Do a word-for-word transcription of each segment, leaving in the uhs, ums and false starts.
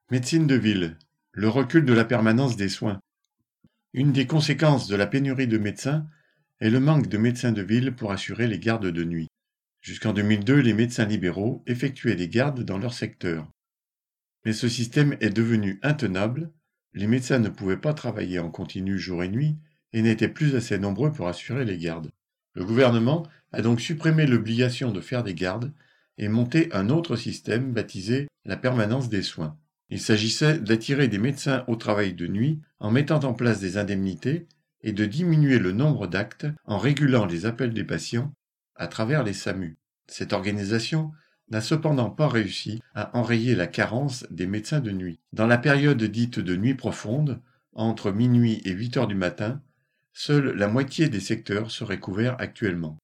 Médecine de ville, le recul de la permanence des soins. Une des conséquences de la pénurie de médecins est le manque de médecins de ville pour assurer les gardes de nuit. Jusqu'en deux mille deux, les médecins libéraux effectuaient des gardes dans leur secteur. Mais ce système est devenu intenable, les médecins ne pouvaient pas travailler en continu jour et nuit et n'étaient plus assez nombreux pour assurer les gardes. Le gouvernement a donc supprimé l'obligation de faire des gardes et monté un autre système baptisé la permanence des soins. Il s'agissait d'attirer des médecins au travail de nuit en mettant en place des indemnités et de diminuer le nombre d'actes en régulant les appels des patients à travers les S A M U. Cette organisation n'a cependant pas réussi à enrayer la carence des médecins de nuit. Dans la période dite de nuit profonde, entre minuit et huit heures du matin, seule la moitié des secteurs seraient couverts actuellement.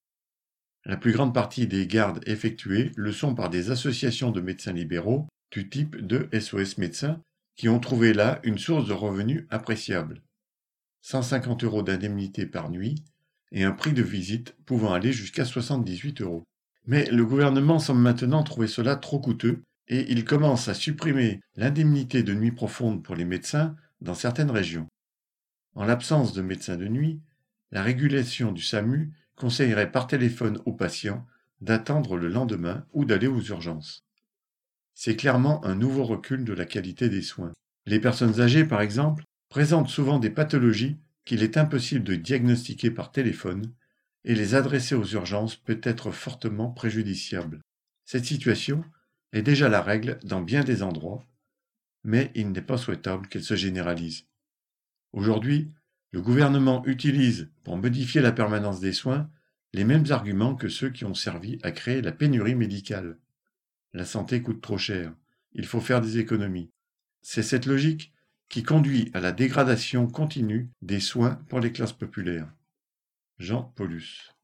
La plus grande partie des gardes effectuées le sont par des associations de médecins libéraux du type de S O S Médecins qui ont trouvé là une source de revenus appréciable. cent cinquante euros d'indemnité par nuit et un prix de visite pouvant aller jusqu'à soixante-dix-huit euros. Mais le gouvernement semble maintenant trouver cela trop coûteux et il commence à supprimer l'indemnité de nuit profonde pour les médecins dans certaines régions. En l'absence de médecins de nuit, la régulation du S A M U conseillerait par téléphone aux patients d'attendre le lendemain ou d'aller aux urgences. C'est clairement un nouveau recul de la qualité des soins. Les personnes âgées, par exemple, présentent souvent des pathologies qu'il est impossible de diagnostiquer par téléphone et les adresser aux urgences peut être fortement préjudiciable. Cette situation est déjà la règle dans bien des endroits, mais il n'est pas souhaitable qu'elle se généralise. Aujourd'hui, le gouvernement utilise, pour modifier la permanence des soins, les mêmes arguments que ceux qui ont servi à créer la pénurie médicale. La santé coûte trop cher, il faut faire des économies. C'est cette logique qui conduit à la dégradation continue des soins pour les classes populaires. Jean Paulus.